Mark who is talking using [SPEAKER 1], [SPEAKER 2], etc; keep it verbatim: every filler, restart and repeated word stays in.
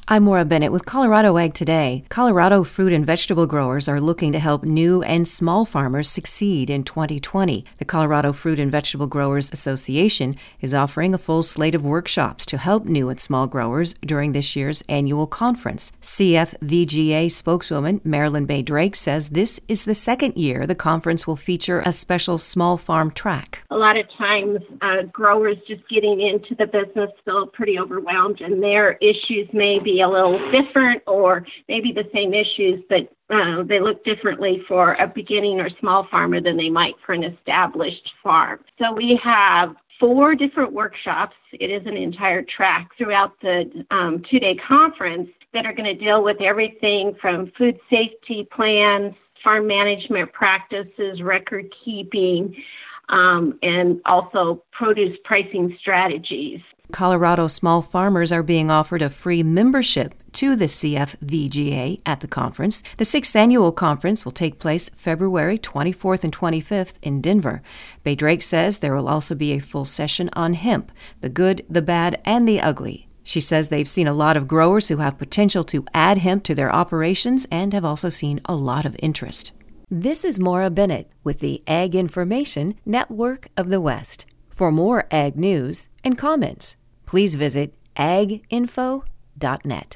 [SPEAKER 1] I'm Maura Bennett with Colorado Ag Today. Colorado fruit and vegetable growers are looking to help new and small farmers succeed in twenty twenty. The Colorado Fruit and Vegetable Growers Association is offering a full slate of workshops to help new and small growers during this year's annual conference. C F V G A spokeswoman Marilyn Bay Drake says this is the second year the conference will feature a special small farm track.
[SPEAKER 2] A lot of times uh, growers just getting into the business feel pretty overwhelmed, and their issues may be a little different, or maybe the same issues, but uh, they look differently for a beginning or small farmer than they might for an established farm. So we have four different workshops. It is an entire track throughout the um, two-day conference that are going to deal with everything from food safety plans, farm management practices, record keeping, um, and also produce pricing strategies.
[SPEAKER 1] Colorado small farmers are being offered a free membership to the C F V G A at the conference. The sixth annual conference will take place February twenty-fourth and twenty-fifth in Denver. Bay Drake says there will also be a full session on hemp, the good, the bad, and the ugly. She says they've seen a lot of growers who have potential to add hemp to their operations and have also seen a lot of interest. This is Maura Bennett with the Ag Information Network of the West. For more ag news and comments, please visit ag info dot net.